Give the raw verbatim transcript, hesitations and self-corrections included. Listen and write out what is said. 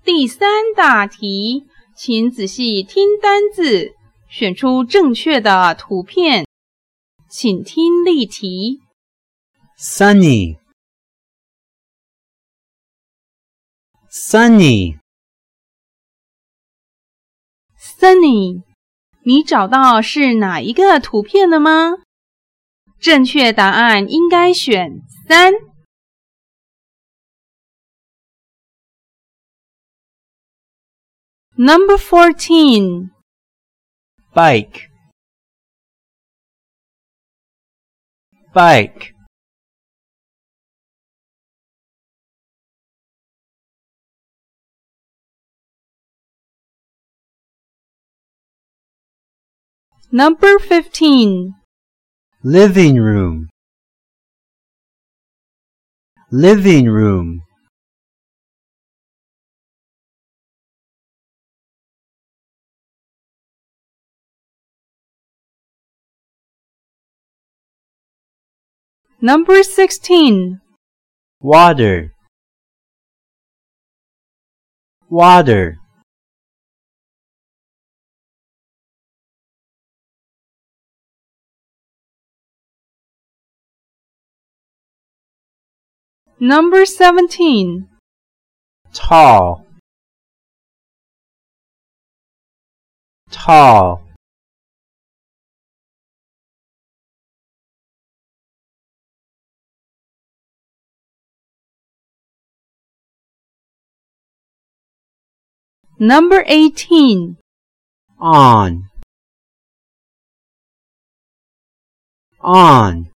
第三大题，请仔细听单字，选出正确的图片。请听例题。 Sunny, sunny, Sunny， 你找到是哪一个图片了吗？正确答案应该选三。Number fourteen. bike, bike, Number fifteen. living room, living room, Number sixteen. water, water, Number seventeen. tall, tall, Number eighteen. on, on,